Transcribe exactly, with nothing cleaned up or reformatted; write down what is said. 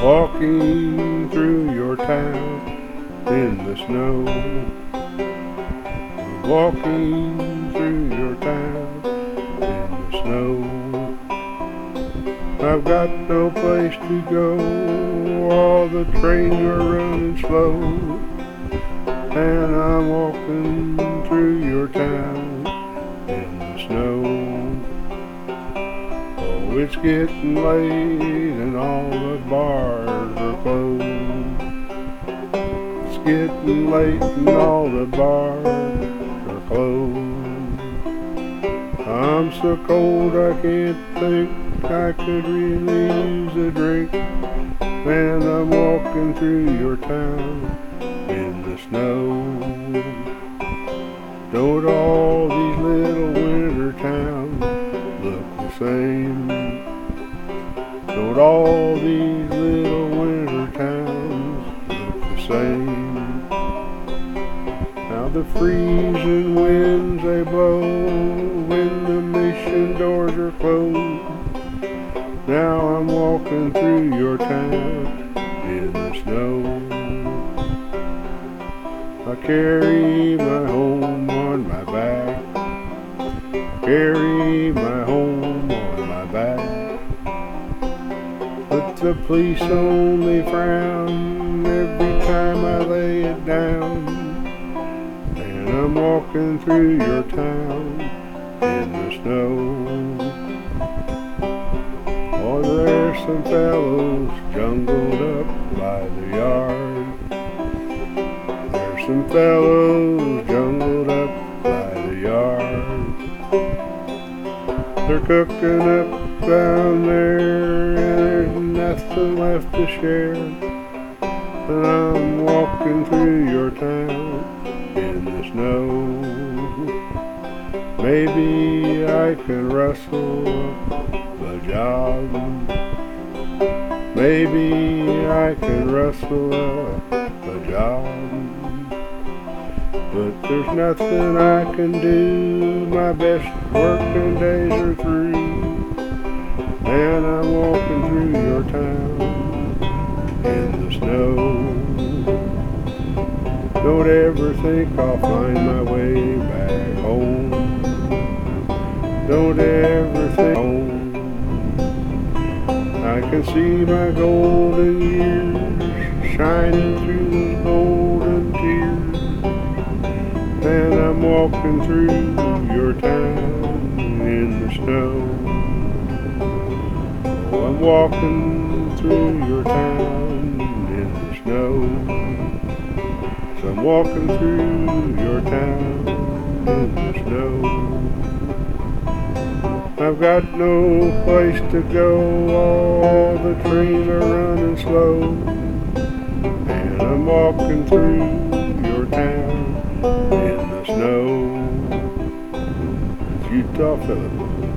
walking through your town in the snow. Walking through your town in the snow. I've got no place to go, all the trains are running slow, and I'm walking through your town in the snow. Oh, it's getting late and all the bars are closed. It's getting late and all the bars are closed. I'm so cold I can't think, I could really use a drink, and I'm walking through your town in the snow. Don't all these little winter towns look the same? Don't all these little winter towns look the same? Now the freezing winds they blow when the mission doors are closed. Now I'm walking through your town in the snow. I carry my home on my back, carry my home on my back. But the police only frown every time I lay it down. And I'm walking through your town in the snow. Oh, there's some fellows jungled up by the yard. There's some fellows jungled up by the yard. They're cooking up down there and there's nothing left to share. And I'm walking through your town in the snow. Maybe I can rustle a job. Maybe I can rustle up a job. But there's nothing I can do, my best working days are through. And I'm walking through your town in the snow. Don't ever think I'll find my way back home. Don't ever think home. I can see my golden years shining through those golden tears. And I'm walking through your town in the snow. Oh, I'm walking through your town in the snow. So I'm walking through your town in the snow. I've got no place to go, all the trains are running slow, and I'm walking through your town in the snow. It's Utah Philip.